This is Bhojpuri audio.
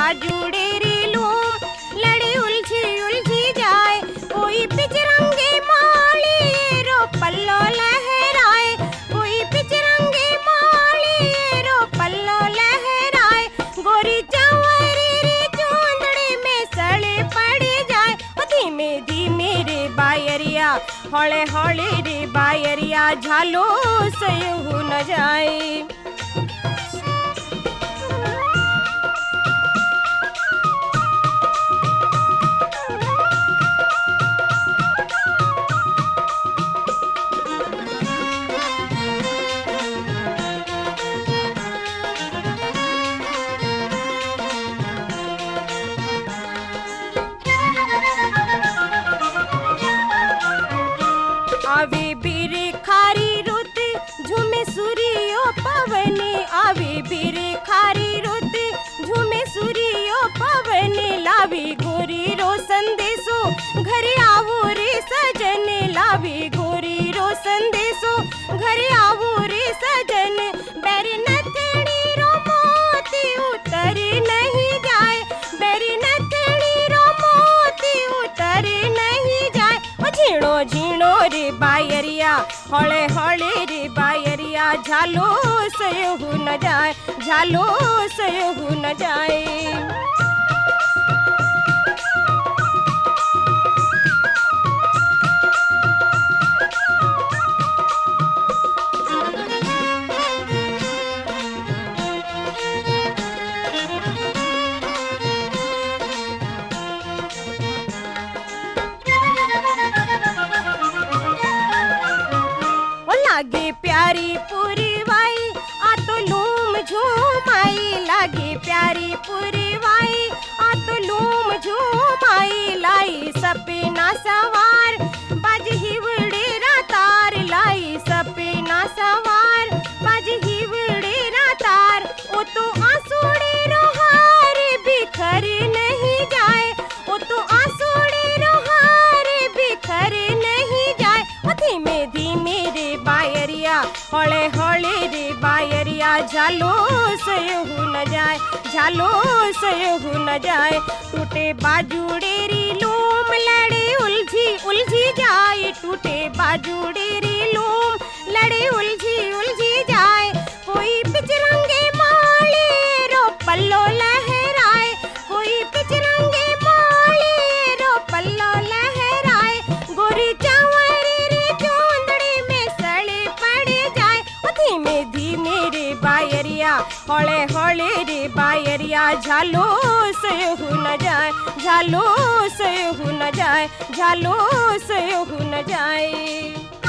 बाजुड़ेरी लूम लड़ी उलझी उलझी जाए। कोई पिचरंगी माली रो पल्लो लहराए, कोई पिचरंगी माली रो पल्लो लहराए। गोरी चंवरी री चूंदड़ी में सड़े पड़ी जाए। धीमे धीमे रे बायरिया हौले हौले रे बायरिया झालो सयहू न जाए। आवे बीरे खारी रुत झूमे सूर्यो पवने, आवे बीरे खारी रुत झूमे सूर्यो पवने। लावी गोरी रो संदेशो घरे आवो रे सजन, लावी गोरी रो संदेशो घरे आवो रे सजन। बैरी नथड़ी रो मोती उतरे नहीं जाए, बैरी नथड़ी रो मोती उतरे नहीं जाए। झीणो झीणो रे बायरिया हौले हौले रे बायरिया झालो सयहू न जाए, झालो सयहू न जाए। लागे प्यारी पूरी वाई आ तो लूम झूमाई, लागे प्यारी पूरी वाई आ तो लूम झूमाई। लाई सपना सवार बाज हिवड़े रातार, लाई सपना सवार बाज हिवड़े रातार। ओ तो आंसुड़े रोहार बिखर नहीं जाए, ओ तो आंसुड़े रोहार बिखर नहीं जाए। धीमे धीमे रे बायरिया हौले हौले रे बायरिया झालो सयहू न जाए, झालो सयहू न जाए। टूटे बाजुड़ेरी लूम लड़े उलझी उलझी जाए, टूटे बाजुड़ेरी लूम लड़े उलझी उलझी जाए। कोई पिचरंगे माली रो पल्लो लहराए, कोई पिचरंगे माली रो पल्लो लहराए। गोरी चंवरी री चूंदड़ी में सड़े पड़े जाए। धीमे धीमे रे बायरिया हौले हौले रे बायरिया झालो सयहू न जाए, झालो सयहू न जाए, झालो सयहू न जाए।